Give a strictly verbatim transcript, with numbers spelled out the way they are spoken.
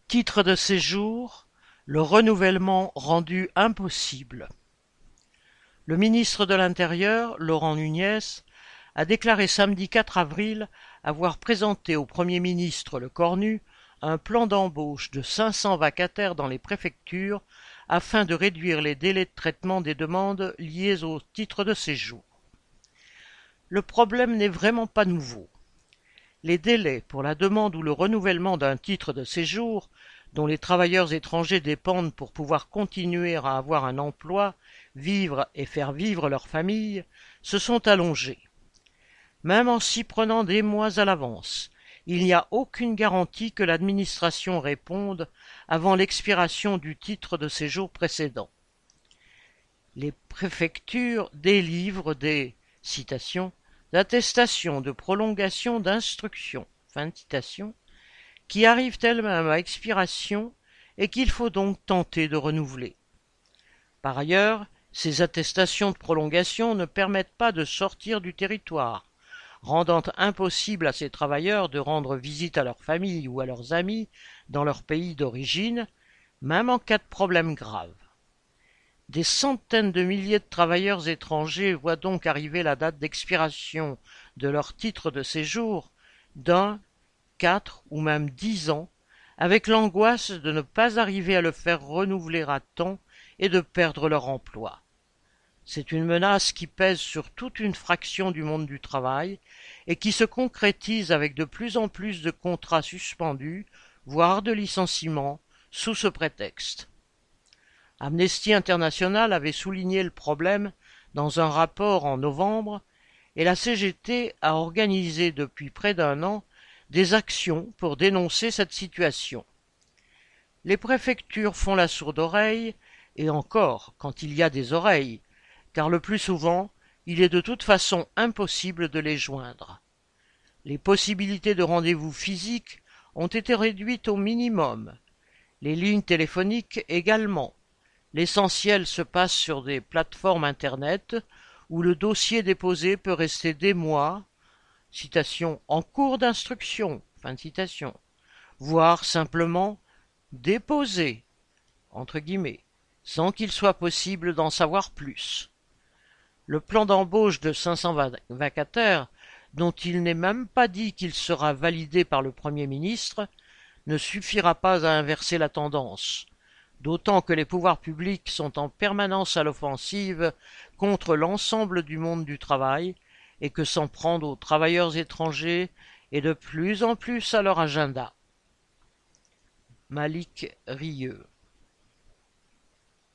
Titre de séjour, le renouvellement rendu impossible. Le ministre de l'Intérieur, Laurent Nunez, a déclaré samedi quatre avril avoir présenté au Premier ministre Le Cornu un plan d'embauche de cinq cents vacataires dans les préfectures afin de réduire les délais de traitement des demandes liées au titre de séjour. Le problème n'est vraiment pas nouveau. Les délais pour la demande ou le renouvellement d'un titre de séjour, dont les travailleurs étrangers dépendent pour pouvoir continuer à avoir un emploi, vivre et faire vivre leur famille, se sont allongés. Même en s'y prenant des mois à l'avance, il n'y a aucune garantie que l'administration réponde avant l'expiration du titre de séjour précédent. Les préfectures délivrent des citations d'attestations de prolongation d'instruction, fin de citation, qui arrivent elles-mêmes à expiration et qu'il faut donc tenter de renouveler. Par ailleurs, ces attestations de prolongation ne permettent pas de sortir du territoire, rendant impossible à ces travailleurs de rendre visite à leur famille ou à leurs amis dans leur pays d'origine, même en cas de problème grave. Des centaines de milliers de travailleurs étrangers voient donc arriver la date d'expiration de leur titre de séjour d'un, quatre ou même dix ans, avec l'angoisse de ne pas arriver à le faire renouveler à temps et de perdre leur emploi. C'est une menace qui pèse sur toute une fraction du monde du travail et qui se concrétise avec de plus en plus de contrats suspendus, voire de licenciements, sous ce prétexte. Amnesty International avait souligné le problème dans un rapport en novembre et la C G T a organisé depuis près d'un an des actions pour dénoncer cette situation. Les préfectures font la sourde oreille, et encore quand il y a des oreilles, car le plus souvent, il est de toute façon impossible de les joindre. Les possibilités de rendez-vous physiques ont été réduites au minimum, les lignes téléphoniques également. L'essentiel se passe sur des plateformes Internet où le dossier déposé peut rester des mois, citation, en cours d'instruction, fin de citation, voire simplement déposé, entre guillemets, sans qu'il soit possible d'en savoir plus. Le plan d'embauche de cinq cents vacataires, dont il n'est même pas dit qu'il sera validé par le Premier ministre, ne suffira pas à inverser la tendance, d'autant que les pouvoirs publics sont en permanence à l'offensive contre l'ensemble du monde du travail et que s'en prendre aux travailleurs étrangers est de plus en plus à leur agenda. Malik Rieux.